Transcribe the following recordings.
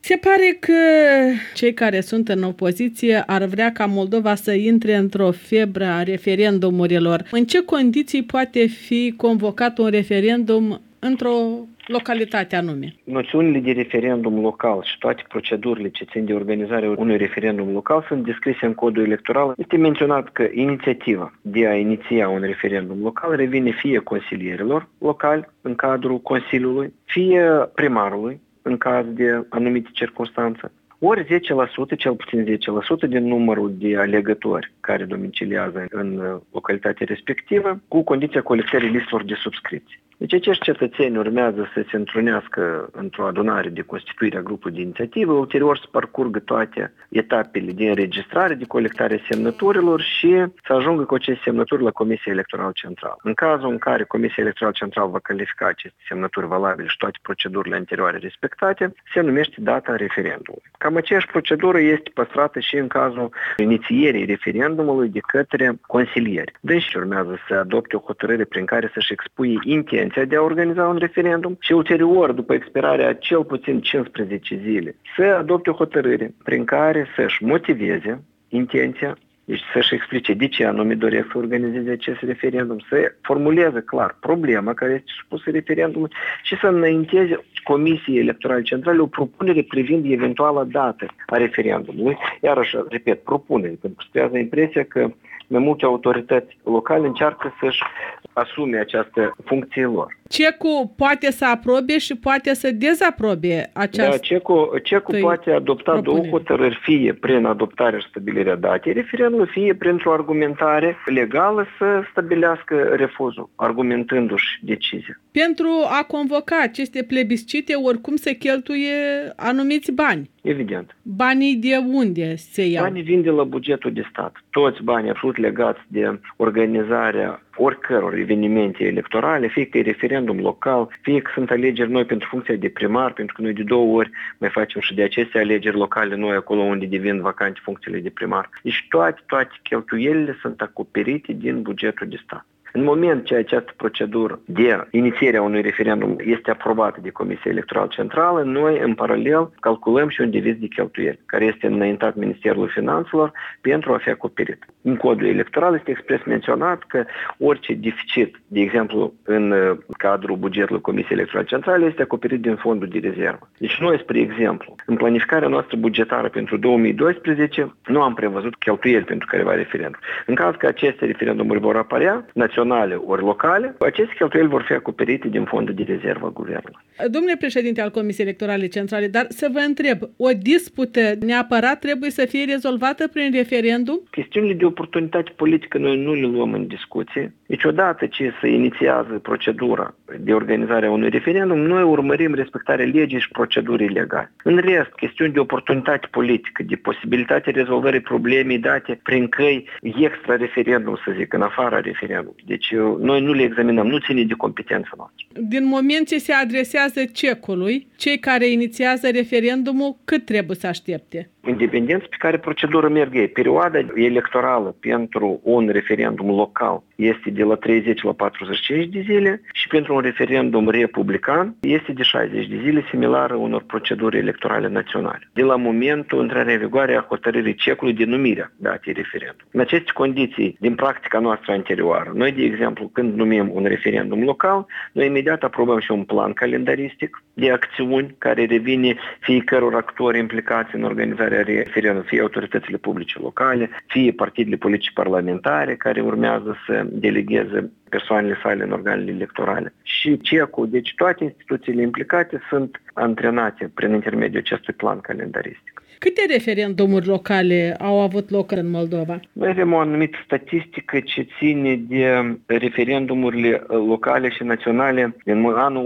Se pare că cei care sunt în opoziție ar vrea ca Moldova să intre într-o febră a referendumurilor. În ce condiții poate fi convocat un referendum într-o localitate anume? Noțiunile de referendum local și toate procedurile ce țin de organizarea unui referendum local sunt descrise în codul electoral. Este menționat că inițiativa de a iniția un referendum local revine fie consilierilor locali în cadrul Consiliului, fie primarului în caz de anumite circunstanțe, ori 10%, cel puțin 10% din numărul de alegători care domiciliază în localitatea respectivă, cu condiția colectării listelor de subscripții. Deci acești cetățeni urmează să se întrunească într-o adunare de constituire a grupului de inițiativă, ulterior să parcurgă toate etapele de înregistrare, de colectare a semnăturilor și să ajungă cu aceste semnături la Comisia Electorală Centrală. În cazul în care Comisia Electorală Centrală va califica aceste semnături valabile și toate procedurile anterioare respectate, se numește data referendumului. Cam aceeași procedură este păstrată și în cazul inițierii referendumului de către consilieri. Deci urmează să adopte o hotărâre prin care să-și expuie intenția de a organiza un referendum și ulterior, după expirarea cel puțin 15 zile, să adopte o hotărâre prin care să-și motiveze intenția, deci să-și explice de ce anume doresc să organizeze acest referendum, să formuleze clar problema care este supusă referendumului și să înainteze Comisiei Electorale Centrale o propunere privind eventuala dată a referendumului. Iarăși, repet, propunere, pentru că se creează impresia că mai multe autorități locale încearcă să-și asume această funcție lor. CECU poate să aprobe și poate să dezaprobe această... Da, CECU poate adopta două hotărâri, fie prin adoptarea și stabilirea datei referendumului, fie printr-o argumentare legală să stabilească refuzul, argumentându-și decizia. Pentru a convoca aceste plebiscite, oricum se cheltuie anumiți bani. Evident. Banii de unde se iau? Banii vin de la bugetul de stat. Toți banii absolut legați de organizarea oricăror evenimente electorale, fie că e referendum local, fie că sunt alegeri noi pentru funcția de primar, pentru că noi de 2 ori mai facem și de aceste alegeri locale noi acolo unde devin vacante funcțiile de primar. Deci toate cheltuielile sunt acoperite din bugetul de stat. În moment ce această procedură de inițiere a unui referendum este aprobată de Comisia Electorală Centrală, noi, în paralel, calculăm și un deviz de cheltuieli, care este înaintat Ministerului Finanțelor pentru a fi acoperit. În codul electoral este expres menționat că orice deficit, de exemplu, în cadrul bugetului Comisiei Electorale Centrale, este acoperit din fondul de rezervă. Deci noi, spre exemplu, în planificarea noastră bugetară pentru 2012, nu am prevăzut cheltuieli pentru careva referendum. În caz că aceste referendumuri vor apărea, naționale ori locale, aceste cheltuieli vor fi acoperite din fondul de rezervă a guvernului. Domnule președinte al Comisiei Electorale Centrale, dar să vă întreb, o dispută neapărat trebuie să fie rezolvată prin referendum? Chestiunile de oportunitate politică noi nu le luăm în discuție. Deci odată ce se inițiază procedura de organizare a unui referendum, noi urmărim respectarea legii și procedurii legale. În rest, chestiuni de oportunitate politică, de posibilitatea rezolvării problemei date prin căi extra referendum, să zic, în afara referendumului. Deci noi nu le examinăm, nu ține de competența noastră. Din moment ce se adresează CECU-ului, cei care inițiază referendumul, cât trebuie să aștepte? Independență pe care procedură merg ei. Perioada electorală pentru un referendum local este de la 30 la 45 de zile și pentru un referendum republican este de 60 de zile, similară unor proceduri electorale naționale. De la momentul intrării în vigoare a hotărârii CECU-ului de numirea datei referendum. În aceste condiții, din practica noastră anterioară, noi, de exemplu, când numim un referendum local, noi imediat aprobăm și un plan calendaristic de acțiuni care revine fiecăror actori implicați în organizarea referendum, fie autoritățile publice locale, fie partidele politice parlamentare care urmează să delegheze persoanele sale în organele electorale. Și CECU, deci toate instituțiile implicate sunt antrenate prin intermediul acestui plan calendaristic. Câte referendumuri locale au avut loc în Moldova? Noi avem o anumită statistică ce ține de referendumurile locale și naționale din anul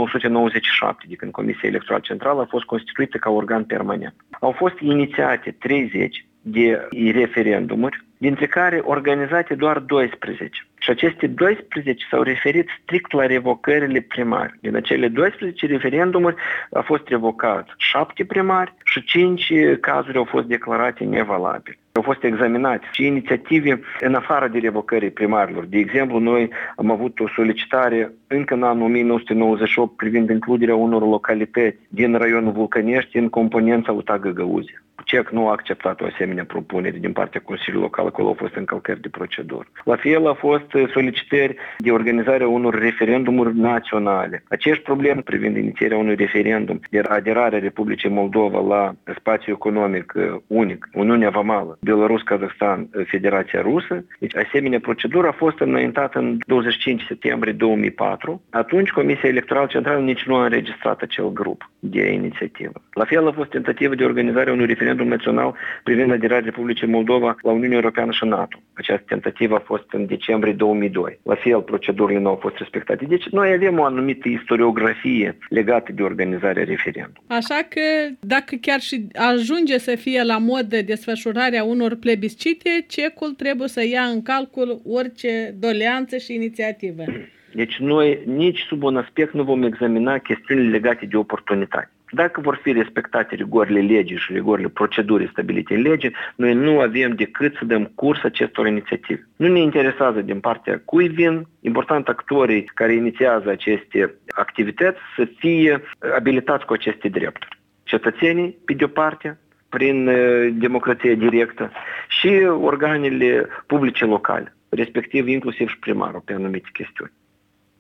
1997, de când Comisia Electorală Centrală a fost constituită ca organ permanent. Au fost inițiate 30 de referendumuri, dintre care organizate doar 12. Și aceste 12 s-au referit strict la revocările primare. Din acele 12 referendumuri a fost revocat 7 primari și 5 cazuri au fost declarate nevalabile. Au fost examinate și inițiative în afară de revocării primarilor. De exemplu, noi am avut o solicitare încă în anul 1998 privind includerea unor localități din raionul Vulcănești în componența UTA Găgăuzie. CEC nu a acceptat o asemenea propunere din partea Consiliului Local, acolo au fost încălcări de procedură. La fel a fost solicitări de organizarea unor referendumuri naționale. Aceeași problemă privind inițierea unui referendum de aderarea Republicii Moldova la spațiul economic unic, Uniunea Vamală, Belarus, Kazakhstan, Federația Rusă. Deci asemenea procedură a fost înaintată în 25 septembrie 2004. Atunci Comisia Electorală Centrală nici nu a înregistrat acel grup de inițiativă. La fel a fost tentativă de organizare a unui referendum național privind aderarea Republicii Moldova la Uniunea Europeană și NATO. Această tentativă a fost în decembrie 2002. La fel, procedurile nu au fost respectate. Deci noi avem o anumită istoriografie legată de organizarea referendumului. Așa că dacă chiar și ajunge să fie la mod de desfășurarea unor plebiscite, CEC-ul trebuie să ia în calcul orice doleanță și inițiativă. Deci noi nici sub un aspect nu vom examina chestiunile legate de oportunitate. Dacă vor fi respectate rigorile legii și rigorile procedurii stabilite în lege, noi nu avem decât să dăm curs acestor inițiative. Nu ne interesează din partea cui vin, important actorii care inițiază aceste activități să fie abilitați cu aceste drepturi. Cetățenii, pe de-o parte, prin democrație directă, și organele publice locale, respectiv inclusiv și primarul pe anumite chestiuni.